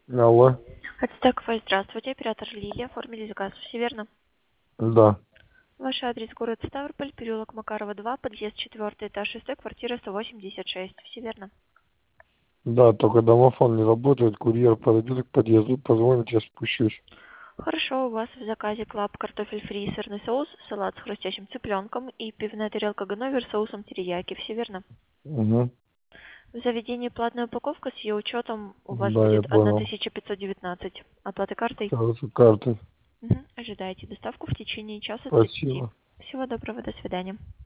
Алло. Ацтекова, здравствуйте, оператор Лилия, оформили заказ, все верно? Да. Ваш адрес город Ставрополь, переулок Макарова, 2, подъезд 4, этаж 6, квартира 186, все верно? Да, только домофон не работает, курьер подойдет к подъезду, позвонит, я спущусь. Хорошо, у вас в заказе клаб картофель фри и сырный соус, салат с хрустящим цыпленком и пивная тарелка Ганновер с соусом терияки, все верно? Угу. В заведении платная упаковка с ее учетом у вас Да, я будет понял. 1519. Оплата картой? Хорошо, карты. Мгм. Ожидайте доставку в течение часа 30. Спасибо. Всего доброго, до свидания.